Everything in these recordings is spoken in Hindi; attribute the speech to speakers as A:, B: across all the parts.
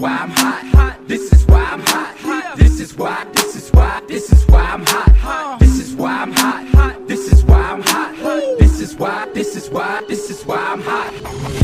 A: why I'm hot. This is why I'm hot. This is why I'm hot. This is why I'm hot. This is why I'm hot. This is why I'm hot.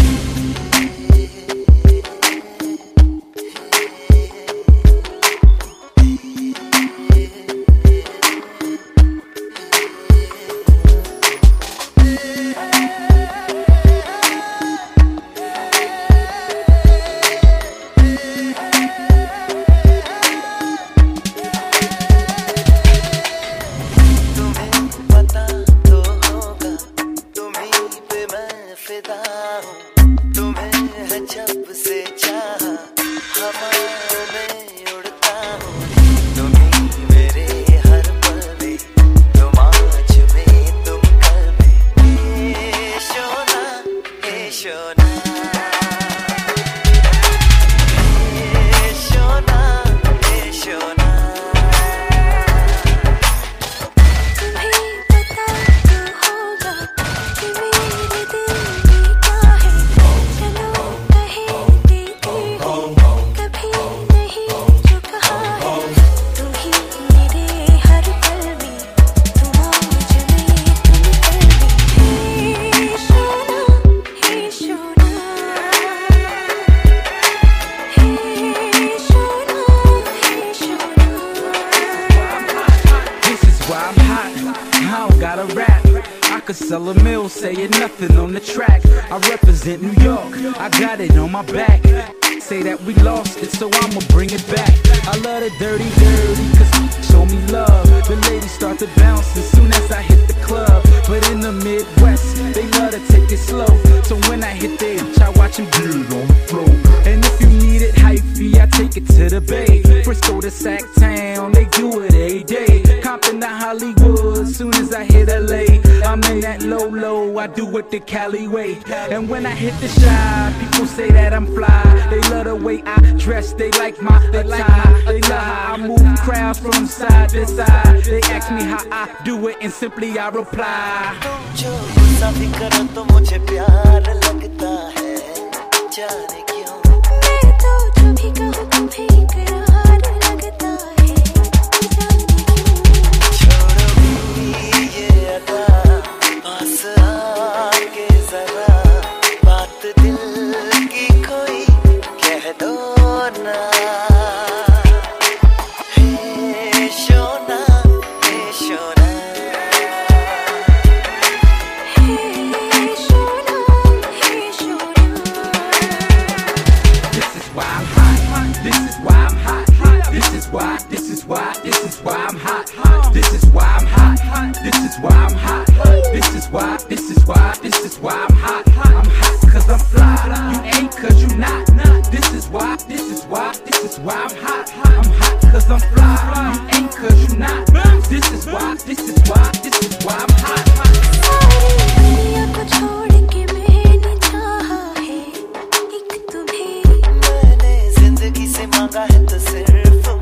B: जब से चाहा हवा में उड़ता हूँ, तुम ही मेरे हर पल में, तुम आज में तुम कल में। हे सोना, हे सोना, हे सोना, हे सोना।
A: Got a rap, I could sell a mill, saying nothing on the track. I represent New York, I got it on my back. Say that we lost it, so I'ma bring it back. I love the dirty, cause show me love. The ladies start to bounce as soon as I hit the club. But in the Midwest, they love to take it slow. So when I hit the itch, I watch them get it on the floor. And if you need it hyphy, I take it to the Bay. Frisco to Sacktown, they do it every day. Compton to Hollywood, soon as I hit LA. I'm in that low, I do it the Cali way. And when I hit the shop, people say that I'm fly. They love the way I dress, they like my attire. They love how I move crowds from side to side. They ask me how I do it and simply I reply.
B: तुम जो गुस्सा भी करो तो मुझे प्यार लगता है, जाने क्यों। मैं तो जो भी कहूँ तुम्हें इकरार लगता है, जाने क्यों। छोड़ो भी ये अदा, पास आके जरा बात दिल की कोई कह दो ना। हे सोना, हे सोना,
A: This is why I'm hot. This is why I'm hot. This is why I'm hot. This is why I'm hot. I'm hot cause I'm fly. You ain't cause you not. This is why I'm hot. I'm hot cause I'm fly. You ain't cause you not. This is why I'm hot.
C: दुनिया को छोड़ के मैंने चाहा है एक तुम्हें,
B: मैंने जिंदगी से मांगा है तो सिर्फ